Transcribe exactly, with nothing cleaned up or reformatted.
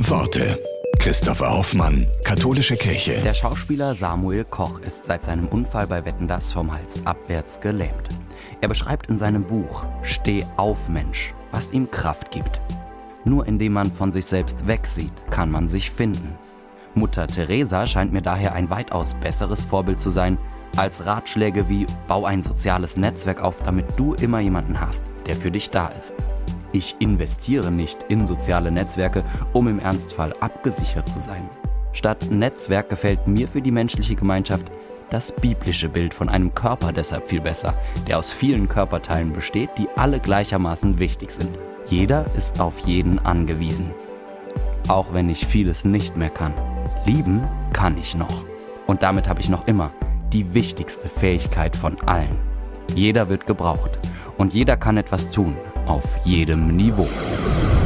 Worte. Christopher Hoffmann, Katholische Kirche. Der Schauspieler Samuel Koch ist seit seinem Unfall bei Wetten, dass vom Hals abwärts gelähmt. Er beschreibt in seinem Buch »Steh auf, Mensch«, was ihm Kraft gibt. Nur indem man von sich selbst wegsieht, kann man sich finden. Mutter Teresa scheint mir daher ein weitaus besseres Vorbild zu sein, als Ratschläge wie »Bau ein soziales Netzwerk auf, damit du immer jemanden hast, der für dich da ist«. Ich investiere nicht in soziale Netzwerke, um im Ernstfall abgesichert zu sein. Statt Netzwerk gefällt mir für die menschliche Gemeinschaft das biblische Bild von einem Körper deshalb viel besser, der aus vielen Körperteilen besteht, die alle gleichermaßen wichtig sind. Jeder ist auf jeden angewiesen. Auch wenn ich vieles nicht mehr kann, lieben kann ich noch. Und damit habe ich noch immer die wichtigste Fähigkeit von allen. Jeder wird gebraucht und jeder kann etwas tun, auf jedem Niveau.